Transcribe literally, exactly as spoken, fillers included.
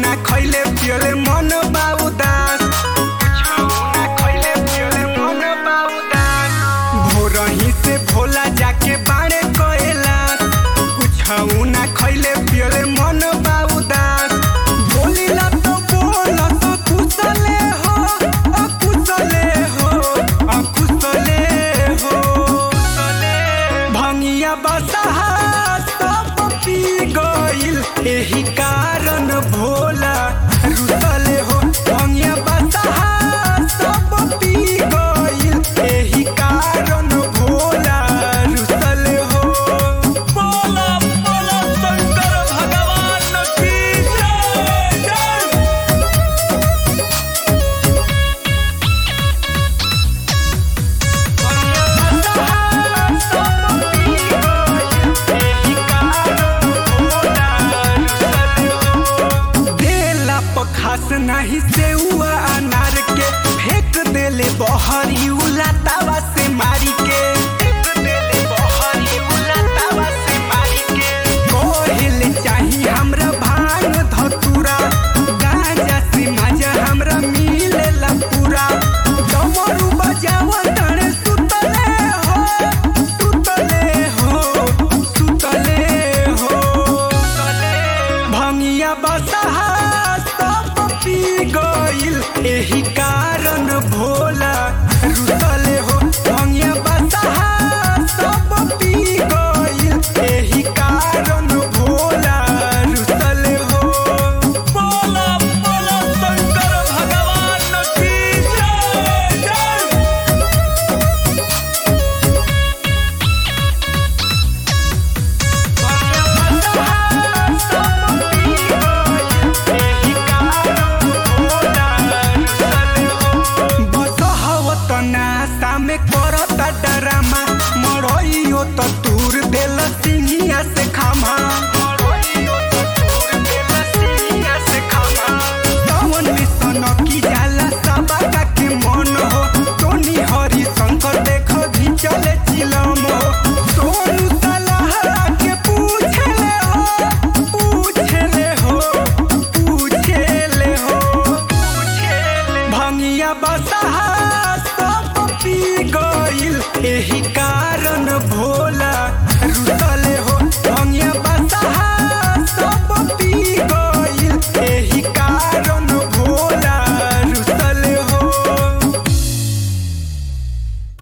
ना खइले पियले मन बा उदास, कुछऊ ना खइले पियले मन बा उदास। भोरही से भोला जाके बाड़े कएला, कुछऊ ना खइले पियले मन बा उदास। बोलिला तो बोला तो कुशले हो, अकुशले हो, अकुशले हो। भंगिया बसहा सब पी गइल, एही कारण भोला रुसले हो। भंगिया बसहा सब पी गइल, एही कारण भोला रुसले हो। बोला बोला शंकर भगवान की जय जय। खास नहीं से हुआ अनार के फेंक देले बहरी उलातावा से मारी के।